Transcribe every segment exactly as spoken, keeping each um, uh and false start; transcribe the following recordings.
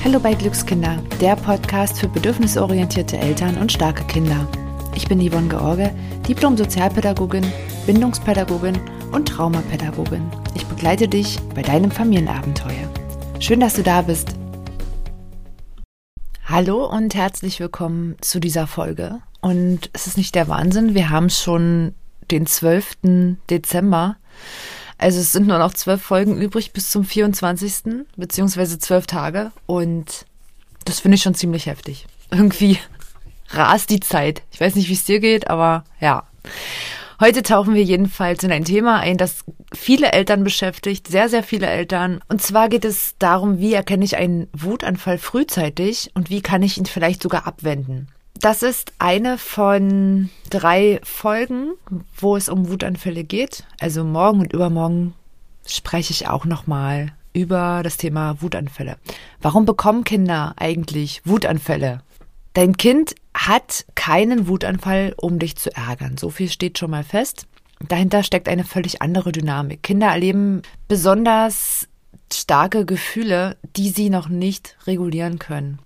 Hallo bei Glückskinder, der Podcast für bedürfnisorientierte Eltern und starke Kinder. Ich bin Yvonne George, Diplom-Sozialpädagogin, Bindungspädagogin und Traumapädagogin. Ich begleite dich bei deinem Familienabenteuer. Schön, dass du da bist. Hallo und herzlich willkommen zu dieser Folge. Und es ist nicht der Wahnsinn, wir haben schon den zwölften Dezember. Also es sind nur noch zwölf Folgen übrig bis zum vierundzwanzigsten beziehungsweise zwölf Tage. Und das finde ich schon ziemlich heftig. Irgendwie rast die Zeit. Ich weiß nicht, wie es dir geht, aber ja. Heute tauchen wir jedenfalls in ein Thema ein, das viele Eltern beschäftigt, sehr, sehr viele Eltern. Und zwar geht es darum, wie erkenne ich einen Wutanfall frühzeitig und wie kann ich ihn vielleicht sogar abwenden. Das ist eine von drei Folgen, wo es um Wutanfälle geht. Also morgen und übermorgen spreche ich auch nochmal über das Thema Wutanfälle. Warum bekommen Kinder eigentlich Wutanfälle? Dein Kind hat keinen Wutanfall, um dich zu ärgern. So viel steht schon mal fest. Dahinter steckt eine völlig andere Dynamik. Kinder erleben besonders starke Gefühle, die sie noch nicht regulieren können.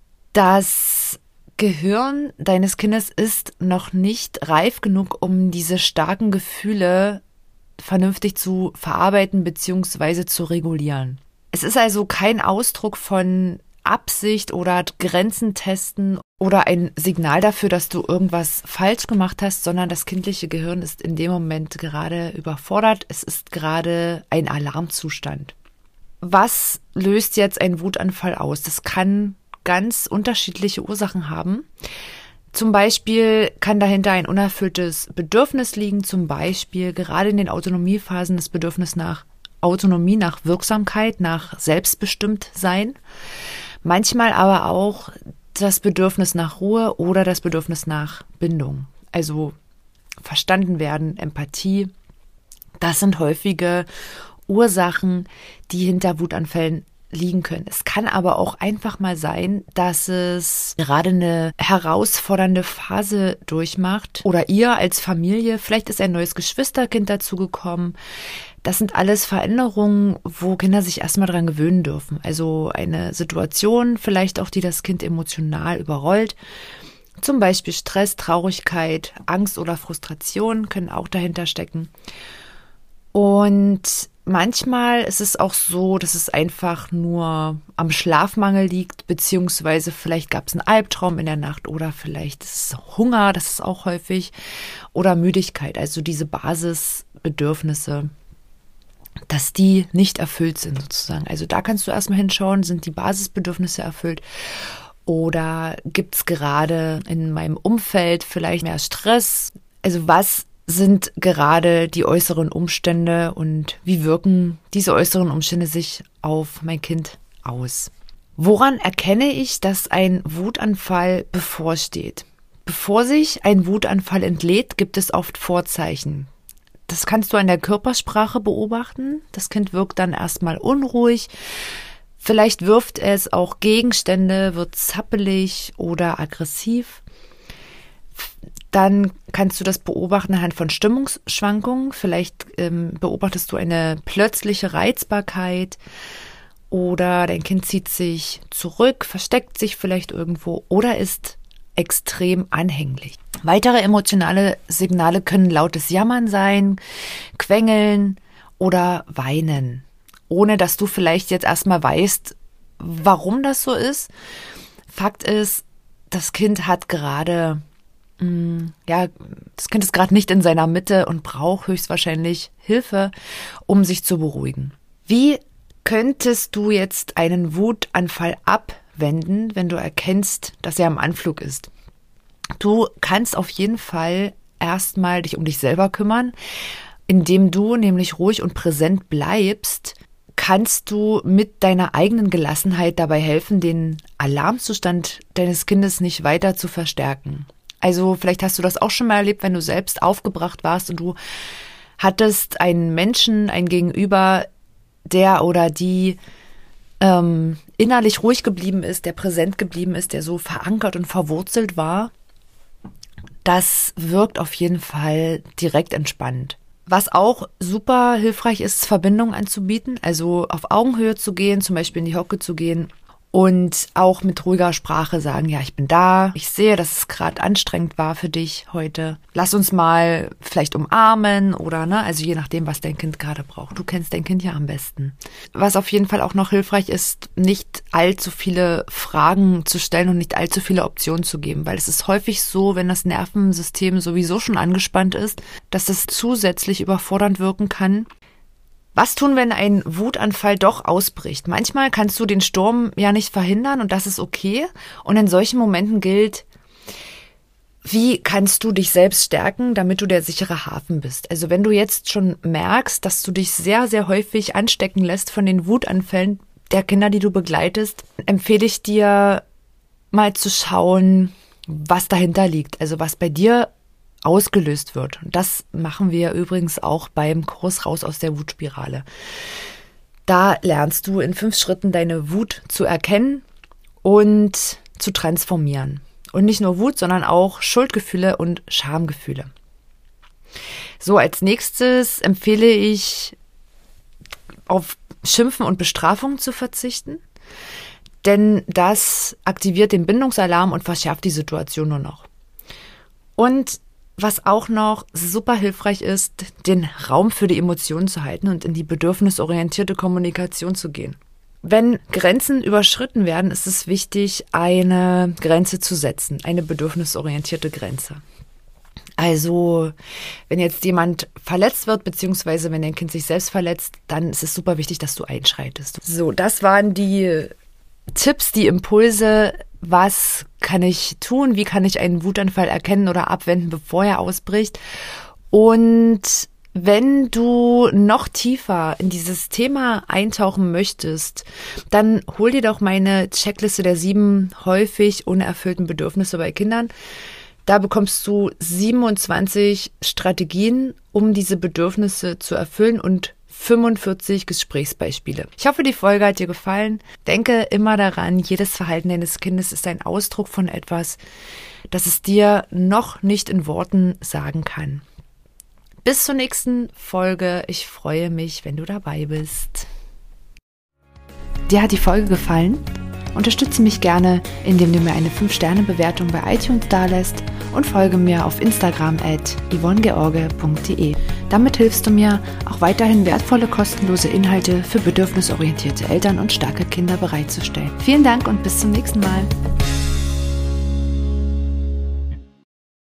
Das Gehirn deines Kindes ist noch nicht reif genug, um diese starken Gefühle vernünftig zu verarbeiten bzw. zu regulieren. Es ist also kein Ausdruck von Absicht oder Grenzen testen oder ein Signal dafür, dass du irgendwas falsch gemacht hast, sondern das kindliche Gehirn ist in dem Moment gerade überfordert. Es ist gerade ein Alarmzustand. Was löst jetzt ein Wutanfall aus? Das kann ganz unterschiedliche Ursachen haben. Zum Beispiel kann dahinter ein unerfülltes Bedürfnis liegen, zum Beispiel gerade in den Autonomiephasen das Bedürfnis nach Autonomie, nach Wirksamkeit, nach Selbstbestimmtsein. Manchmal aber auch das Bedürfnis nach Ruhe oder das Bedürfnis nach Bindung. Also verstanden werden, Empathie. Das sind häufige Ursachen, die hinter Wutanfällen liegen können. Es kann aber auch einfach mal sein, dass es gerade eine herausfordernde Phase durchmacht oder ihr als Familie, vielleicht ist ein neues Geschwisterkind dazugekommen. Das sind alles Veränderungen, wo Kinder sich erstmal dran gewöhnen dürfen. Also eine Situation vielleicht auch, die das Kind emotional überrollt. Zum Beispiel Stress, Traurigkeit, Angst oder Frustration können auch dahinter stecken. Und manchmal ist es auch so, dass es einfach nur am Schlafmangel liegt, beziehungsweise vielleicht gab es einen Albtraum in der Nacht oder vielleicht ist es Hunger, das ist auch häufig, oder Müdigkeit, also diese Basisbedürfnisse, dass die nicht erfüllt sind sozusagen. Also da kannst du erstmal hinschauen, sind die Basisbedürfnisse erfüllt oder gibt es gerade in meinem Umfeld vielleicht mehr Stress? Also was sind gerade die äußeren Umstände und wie wirken diese äußeren Umstände sich auf mein Kind aus? Woran erkenne ich, dass ein Wutanfall bevorsteht? Bevor sich ein Wutanfall entlädt, gibt es oft Vorzeichen. Das kannst du an der Körpersprache beobachten. Das Kind wirkt dann erstmal unruhig. Vielleicht wirft es auch Gegenstände, wird zappelig oder aggressiv. Dann kannst du das beobachten anhand von Stimmungsschwankungen. Vielleicht ähm, beobachtest du eine plötzliche Reizbarkeit oder dein Kind zieht sich zurück, versteckt sich vielleicht irgendwo oder ist extrem anhänglich. Weitere emotionale Signale können lautes Jammern sein, Quengeln oder Weinen, ohne dass du vielleicht jetzt erstmal weißt, warum das so ist. Fakt ist, das Kind hat gerade Ja, das Kind ist gerade nicht in seiner Mitte und braucht höchstwahrscheinlich Hilfe, um sich zu beruhigen. Wie könntest du jetzt einen Wutanfall abwenden, wenn du erkennst, dass er am Anflug ist? Du kannst auf jeden Fall erstmal dich um dich selber kümmern. Indem du nämlich ruhig und präsent bleibst, kannst du mit deiner eigenen Gelassenheit dabei helfen, den Alarmzustand deines Kindes nicht weiter zu verstärken. Also vielleicht hast du das auch schon mal erlebt, wenn du selbst aufgebracht warst und du hattest einen Menschen, ein Gegenüber, der oder die ähm, innerlich ruhig geblieben ist, der präsent geblieben ist, der so verankert und verwurzelt war. Das wirkt auf jeden Fall direkt entspannend. Was auch super hilfreich ist, Verbindungen anzubieten, also auf Augenhöhe zu gehen, zum Beispiel in die Hocke zu gehen Und auch mit ruhiger Sprache sagen, ja, ich bin da, ich sehe, dass es gerade anstrengend war für dich heute. Lass uns mal vielleicht umarmen oder, ne, also je nachdem, was dein Kind gerade braucht. Du kennst dein Kind ja am besten. Was auf jeden Fall auch noch hilfreich ist, nicht allzu viele Fragen zu stellen und nicht allzu viele Optionen zu geben, weil es ist häufig so, wenn das Nervensystem sowieso schon angespannt ist, dass es zusätzlich überfordernd wirken kann. Was tun, wenn ein Wutanfall doch ausbricht? Manchmal kannst du den Sturm ja nicht verhindern und das ist okay. Und in solchen Momenten gilt, wie kannst du dich selbst stärken, damit du der sichere Hafen bist? Also wenn du jetzt schon merkst, dass du dich sehr, sehr häufig anstecken lässt von den Wutanfällen der Kinder, die du begleitest, empfehle ich dir mal zu schauen, was dahinter liegt. Also was bei dir ausgelöst wird. Und das machen wir übrigens auch beim Kurs Raus aus der Wutspirale. Da lernst du in fünf Schritten deine Wut zu erkennen und zu transformieren. Und nicht nur Wut, sondern auch Schuldgefühle und Schamgefühle. So, als nächstes empfehle ich, auf Schimpfen und Bestrafung zu verzichten, denn das aktiviert den Bindungsalarm und verschärft die Situation nur noch. Und was auch noch super hilfreich ist, den Raum für die Emotionen zu halten und in die bedürfnisorientierte Kommunikation zu gehen. Wenn Grenzen überschritten werden, ist es wichtig, eine Grenze zu setzen, eine bedürfnisorientierte Grenze. Also, wenn jetzt jemand verletzt wird, beziehungsweise wenn dein Kind sich selbst verletzt, dann ist es super wichtig, dass du einschreitest. So, das waren die Tipps, die Impulse. Was kann ich tun? Wie kann ich einen Wutanfall erkennen oder abwenden, bevor er ausbricht? Und wenn du noch tiefer in dieses Thema eintauchen möchtest, dann hol dir doch meine Checkliste der sieben häufig unerfüllten Bedürfnisse bei Kindern. Da bekommst du siebenundzwanzig Strategien, um diese Bedürfnisse zu erfüllen und fünfundvierzig Gesprächsbeispiele. Ich hoffe, die Folge hat dir gefallen. Denke immer daran, jedes Verhalten deines Kindes ist ein Ausdruck von etwas, das es dir noch nicht in Worten sagen kann. Bis zur nächsten Folge. Ich freue mich, wenn du dabei bist. Dir hat die Folge gefallen? Unterstütze mich gerne, indem du mir eine fünf Sterne Bewertung bei iTunes dalässt und folge mir auf Instagram at yvonne george punkt de. Damit hilfst du mir, auch weiterhin wertvolle, kostenlose Inhalte für bedürfnisorientierte Eltern und starke Kinder bereitzustellen. Vielen Dank und bis zum nächsten Mal.